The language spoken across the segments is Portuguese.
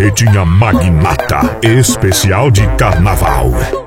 Barretinha Magnata, especial de carnaval.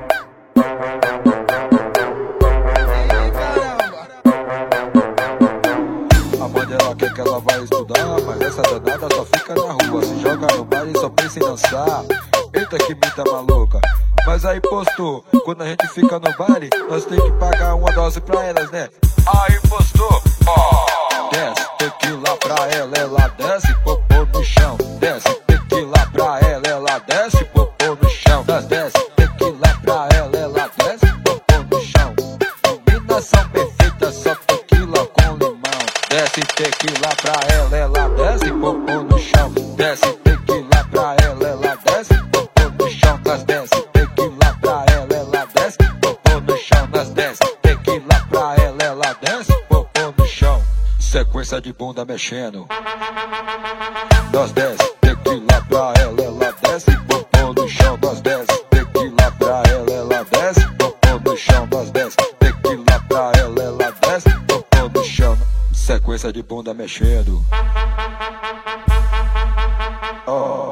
A mãe dela quer que ela vai estudar, mas essa danada só fica na rua. Se joga no bar e só pensa em dançar. Eita que mita maluca. Mas aí postou, quando a gente fica no baile, nós tem que pagar uma dose pra elas, né? Aí postou, ó, desce tequila pra ela desce popô no chão. Desce tequila pra ela desce popô no chão. Nós desce tequila pra ela desce popô no chão. Meninas são perfeitas, só tequila com limão. Desce tequila pra ela desce popô no chão. Desce tequila pra ela desce popô no chão. Nós desce tequila pra ela desce popô no chão. Nós desce tequila pra ela desce popô no chão. Sequência de bunda mexendo. Nós desce tequila pra ela desce popô no chão. Nós desce tequila pra ela desce popô no chão. Nós desce tequila pra ela desce popô no chão. Sequência de bunda mexendo. Oh.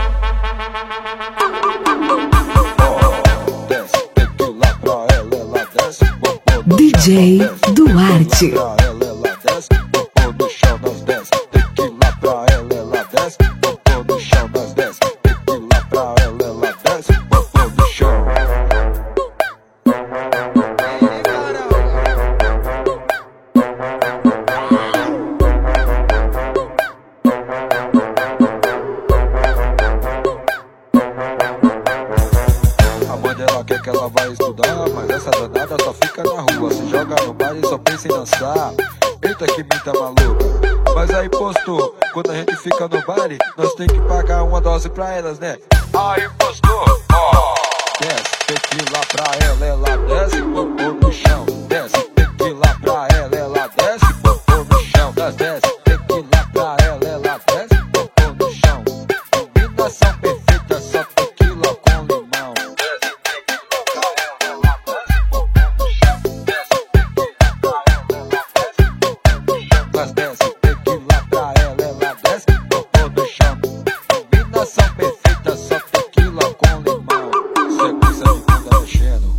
Desce tequila pra ela desce popô no DJ chão. Duarte. Pra ela desce popô no chão. Nós desce tequila pra ela desce popô no chão. Nós desce tequila pra ela desce popô no chão. A mãe dela quer que ela vai estudar, mas essa danada só fica na rua. Se joga no bar e só pensa em dançar. Eita que mita maluca. Mas aí postou, quando a gente fica no baile, nós tem que pagar uma dose pra elas, né? Aí postou, ó, desce tequila pra ela desce popô no chão. Desce tequila pra ela desce popô no chão. Nós desce tequila pra ela desce popô no chão. Meninas são perfeitas, só tequila com limão. Nós desce tequila pra ela desce popô no chão. Meninas são perfeitas, só tequila com limão. Sequência de bunda mexendo.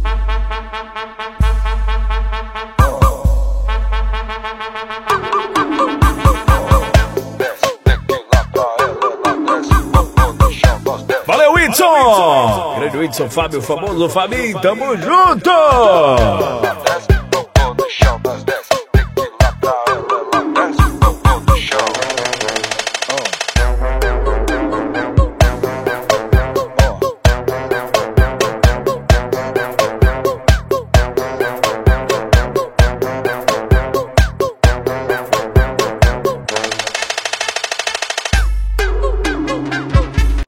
Desce tequila pra ela desce popô no chão. Nós desce. Valeu, Whitson! Grande Whitson, Fábio, famoso Fabinho, tamo junto! Desce